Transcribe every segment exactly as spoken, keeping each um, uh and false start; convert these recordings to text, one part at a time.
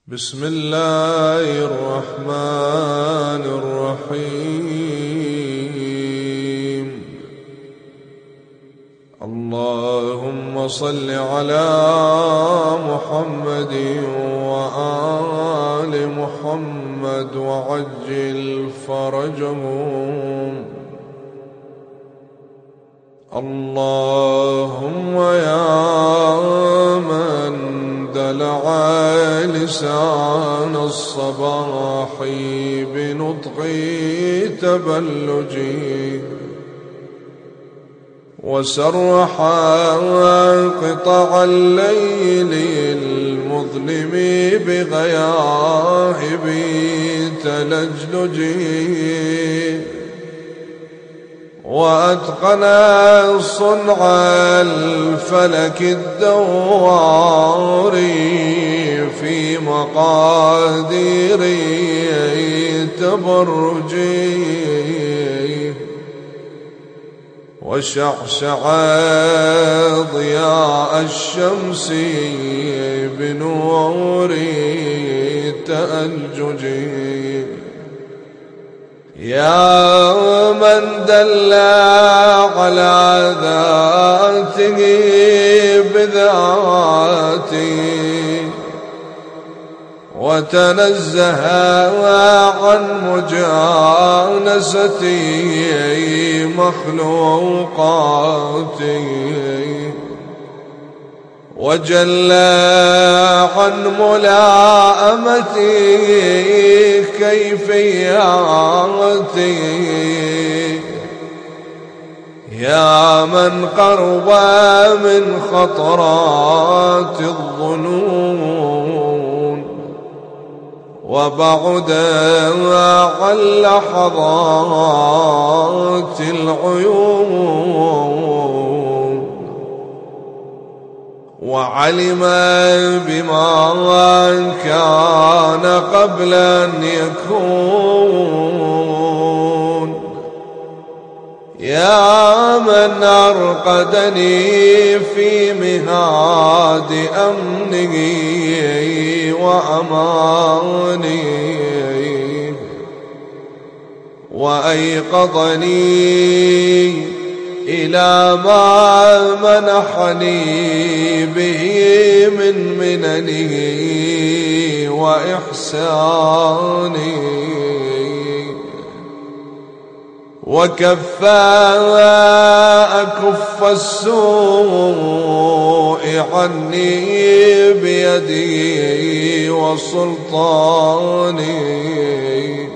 بسم الله الرحمن الرحيم. اللهم صل على محمد وآل محمد وعجل فرجهم. اللهم يا من دلع لسان الصباح بنطق تبلجي وسرح قطع الليل المظلم بغياهب تلجلجي وأتقن صنع الفلك الدوار في مقادير تبرجي وشعشع ضياء الشمس بنور تألججي. يا من دل على ذاته بذاته وتنزه عن مجانسته مخلوقاته وجل عن ملائمته كيفياته. يا من قرب من خطرات الظنون وبعد عن لحظات العيون وعلم بما كان قبل أن يكون. يا من أرقدني في مهاد أمنه وأمانه وأيقظني إلى ما منحني به من مننه وإحسانه وكفى أكف السوء عني بيده وسلطانه.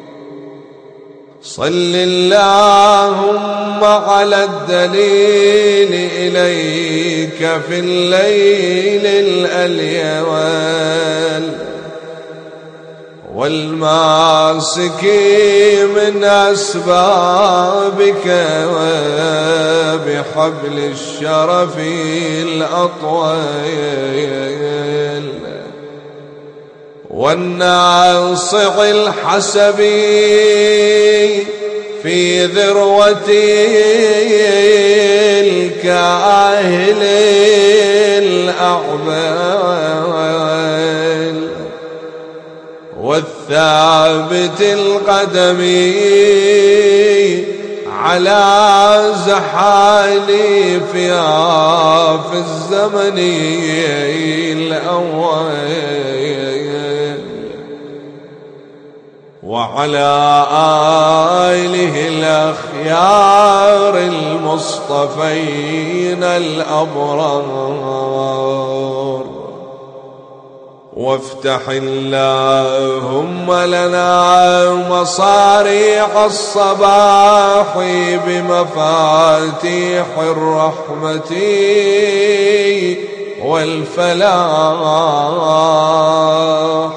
صل اللهم على الدليل إليك في الليل الأليل والماسك من أسبابك وبحبل الشرف الأطويل والناصع الحسبي في ذروة الكاهل الأعمال والثابت القدم على زحاليفها في الزمن الأول وعلى آله الأخيار المصطفين الأبرار. وافتح اللهم لنا مصاريح الصباح بمفاتيح الرحمة والفلاح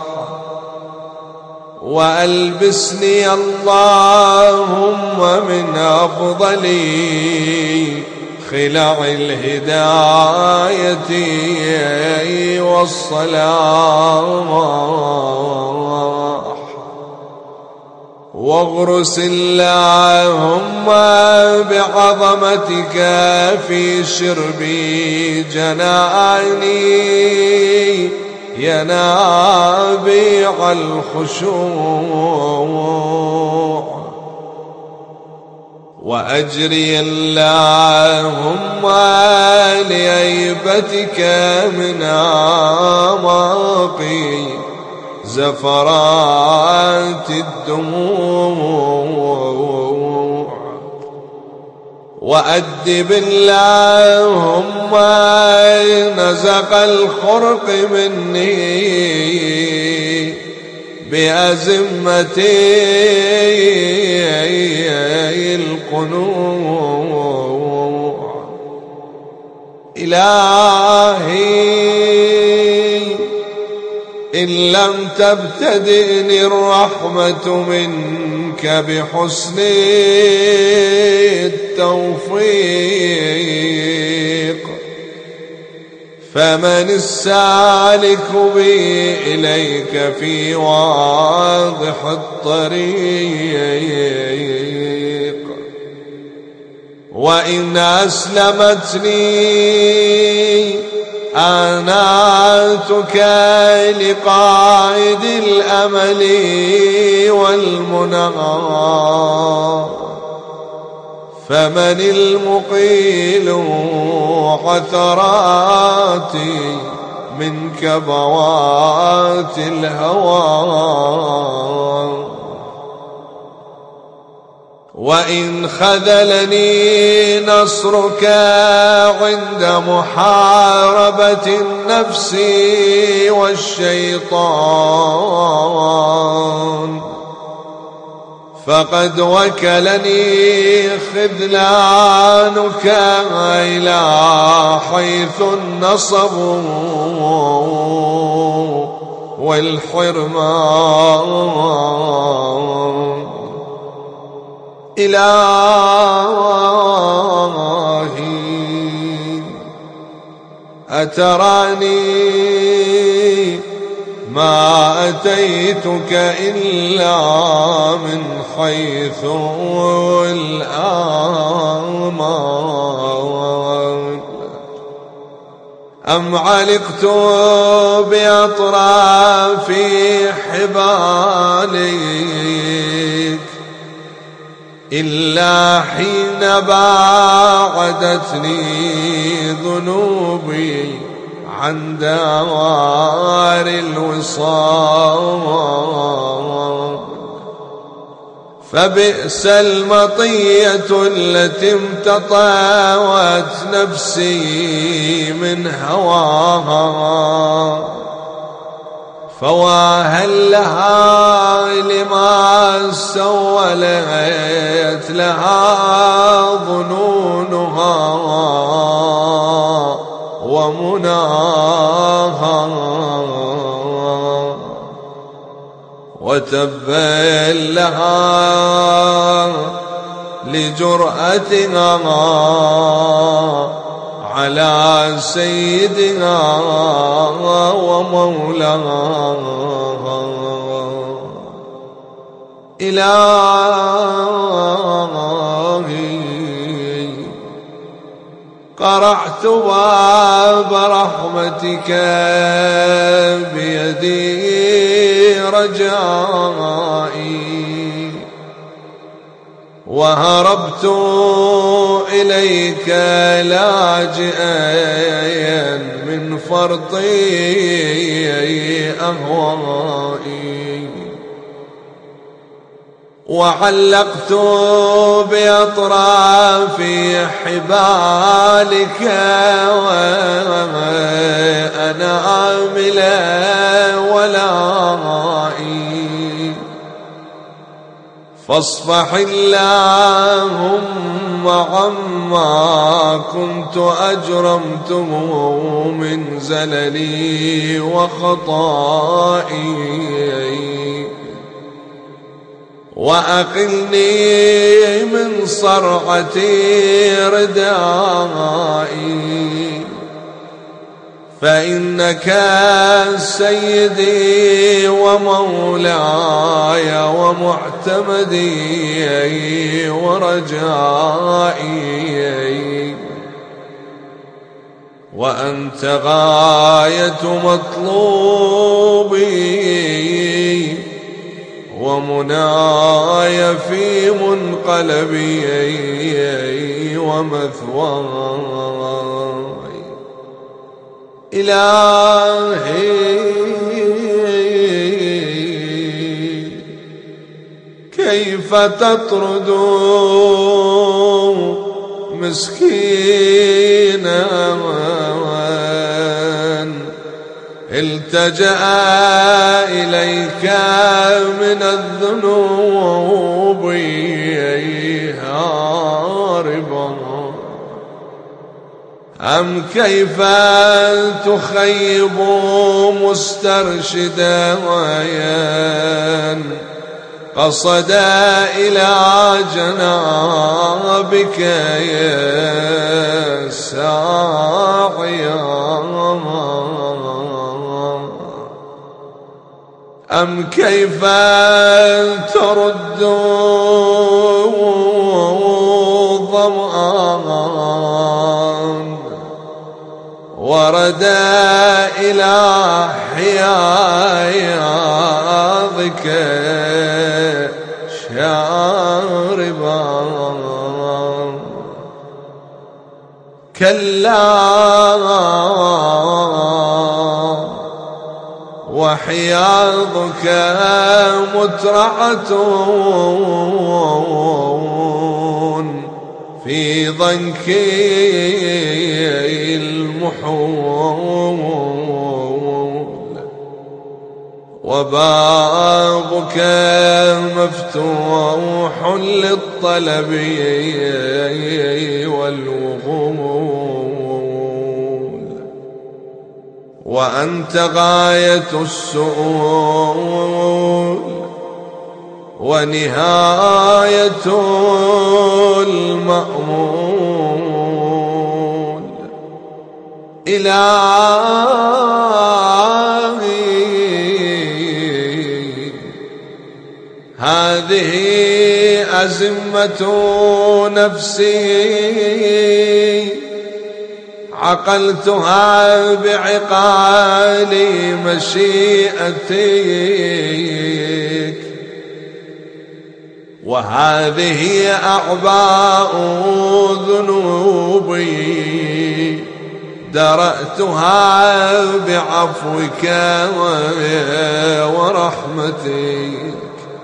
وألبسني اللهم من أفضل خلع الهداية والصلاح واغرس اللهم بعظمتك في شرب جناني ينابيع الخشوع وأجري اللهم لهيبتك من أعماقي زفرات الدموع وأدب اللهم نزق الخرق مني بأزمتي القنوع إلهي إن لم تبتدئني الرحمة منك بحسن التوفيق فمن السالك بي إليك في واضح الطريق وإن أسلمتني آناتك لقائد الأمل والمنى فمن المقيل عثراتي من كبوات الهوى وإن خذلني نصرك عند محاربة النفس والشيطان فقد وكلني خذلانك إلى حيث النصب والحرمان إلهي أتراني ما أتيتك إلا من حيث الآمان أم علقت بأطراف حبالك إلا حين باعدتني ذنوبي عن دار الوصال فبئس المطية التي امتطاوت نفسي من هواها فواهل لها لما سولت لها ظنونها ومناها وتبا لها لجرأتها على سيدها ومولاها إلهي قرعت باب رحمتك بيدي رجائي وهربت إليك لاجئا من فرطي أهوائي وعلقت بأطراف حبالك وأنا عاملا ولائي فاصفح اللهم عما كنت أجرمته من زللي وخطائي وأقلني من صرعة ردائي فإنك سيدي ومولاي ومعتمدي ورجائي وأنت غاية مطلوبي ومناي في منقلبي ومثواي. إلهي كيف تطرد مسكينا التجأ إليك من الذنوب هاربا، أم كيف تخيب مسترشدا قصد إلى جنابك يا ساعيا، أم كيف ترد ظمآن ورد إلى حياضك شاربا. كلا وحياضك مترعة في ضنك المحول، وبابك مفتوح للطلب والوغول، وأنت غاية السؤول ونهاية المأمول. إلهي هذه أزمة نفسي عقلتها بعقال مشيئتك، وهذه أعباء ذنوبي درأتها بعفوك ورحمتك،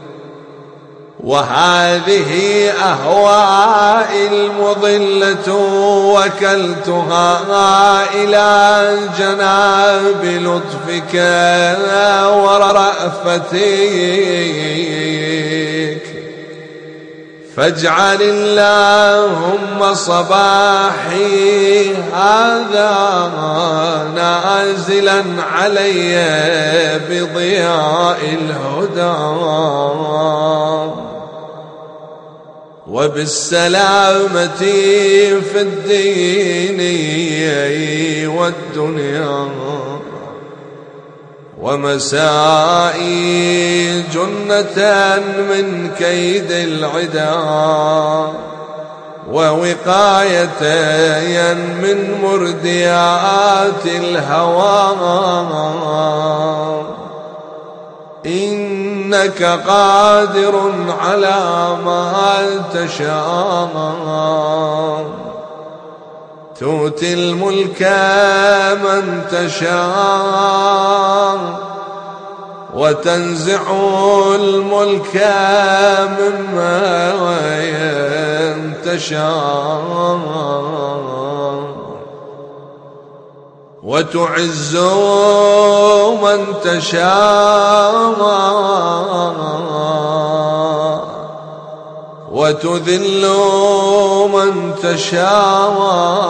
وهذه أهوائي المضلة وكلتها إلى جناب لطفك ورأفتك، فاجعل اللهم صباحي هذا نازلا علي بضياء الهدى وبالسلامة في الدين والدنيا، ومسائي جنة من كيد العدا، ووقاية من مرديات الهوى. إنك قادر على ما تشاء، تؤتي الملك من تشاء وتنزع الملك ممن تشاء، وتعز من تشاء وتذل من تشاء،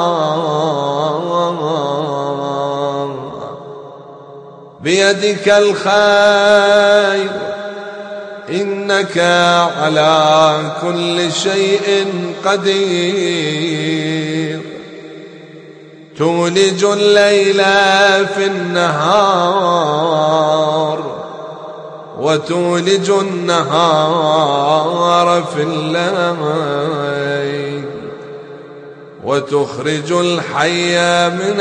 بيدك الخير إنك على كل شيء قدير، تولج الليل في النهار وتولج النهار في الليل، وتخرج الحي من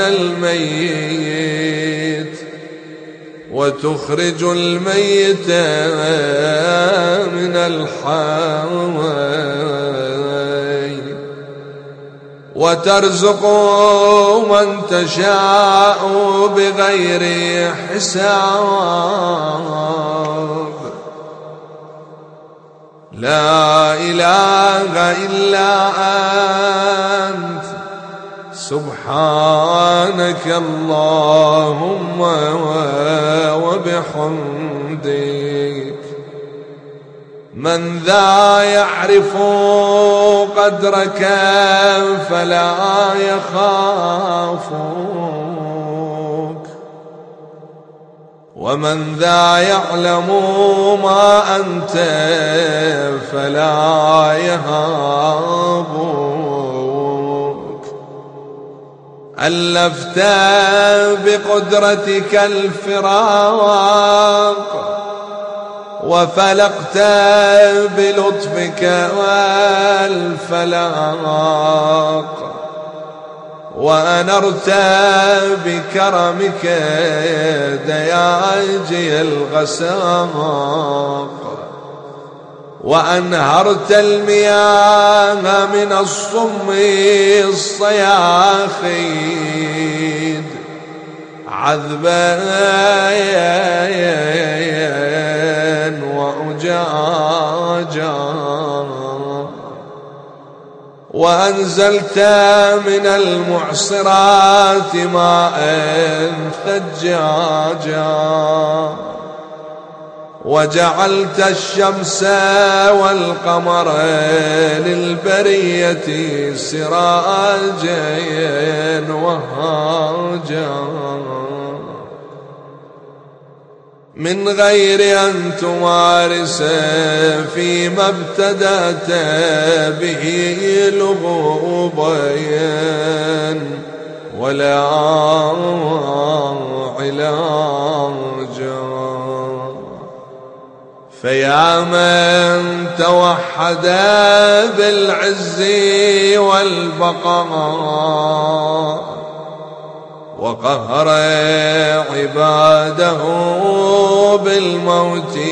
الميت وتخرج الميت من الحي وترزق من تشاء بغير حساب. لا إله إلا أنت سبحانك اللهم وبحمدك. من ذا يعرف قدرك فلا يخافك، ومن ذا يعلم ما أنت فلا يهابك. ألفت بقدرتك الفراق وفلقت بلطفك والفلاق وأنرت بكرمك دياجي الغساق وأنهرت المياه من الصم الصياخيد عذبا وأجاجا وأنزلت من المعصرات ماء ثجاجا وجعلت الشمس والقمر للبرية سراجا وهاجا من غير أن تمارس فيما ابتدأت به لغوبا ولا علاجا. فيا من توحد بالعز والبقاء وقهر عباده بالموت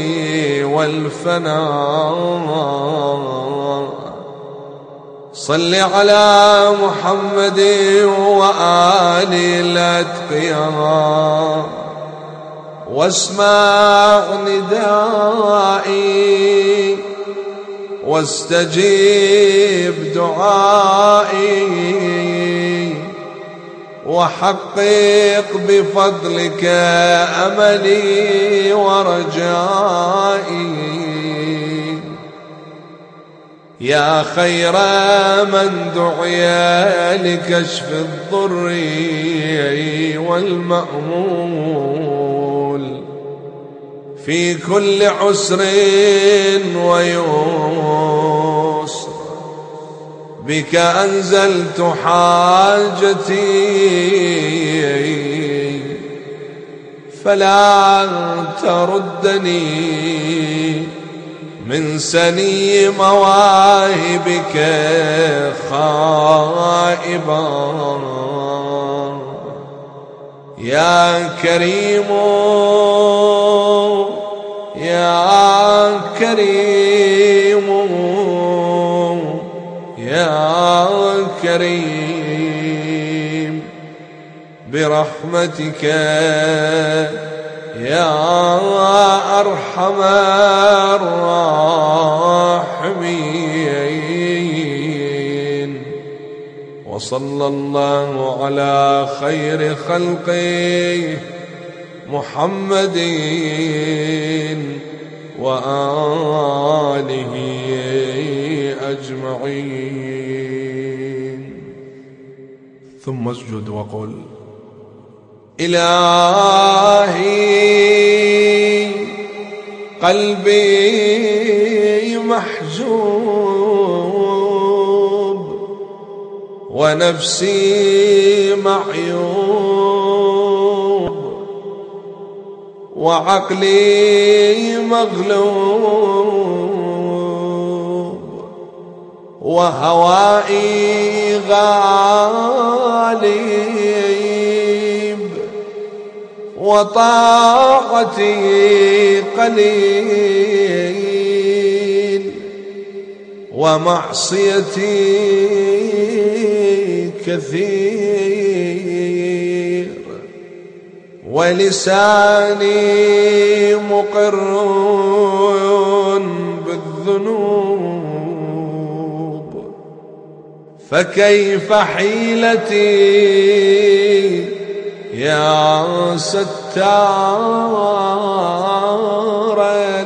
والفناء، صل على محمد وآل الأتقياء واسمع ندائي واستجيب دعائي وحقق بفضلك أملي ورجائي. يا خير من دعي لكشف الضر والمأمول في كل عسر ويسر، بك أنزلت حاجتي فلا تردني من سني مواهبك خائبا. يا كريم يا كريم يا كريم برحمتك يا أرحم الراحمين. وصلى الله على خير خلقه محمد وآله أجمعين. ثم اسجد وقل إلهي قلبي محجوب ونفسي معيوب وعقلي مغلوب وهوائي غالب وطاقتي قليل ومعصيتي كثير ولساني مقر بالذنوب فكيف حيلتي يا ستار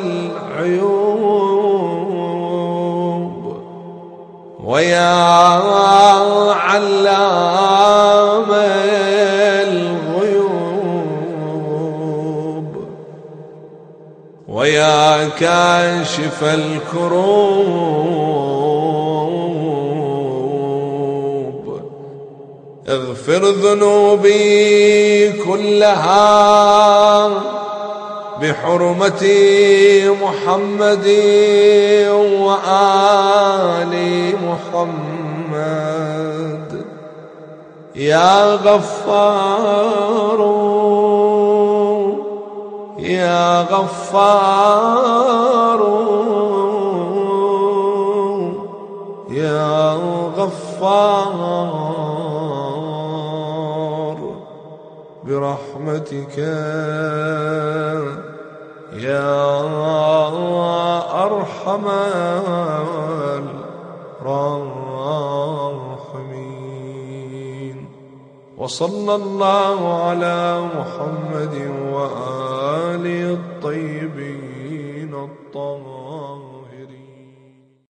العيوب ويا علام الغيوب ويا كاشف الكروب اغفر ذنوبي كلها بحرمة محمد وآل محمد يا غفار يا غفار يا غفار برحمتك يا أرحم الراحمين وصلى الله على محمد وآله الطيبين الطاهرين.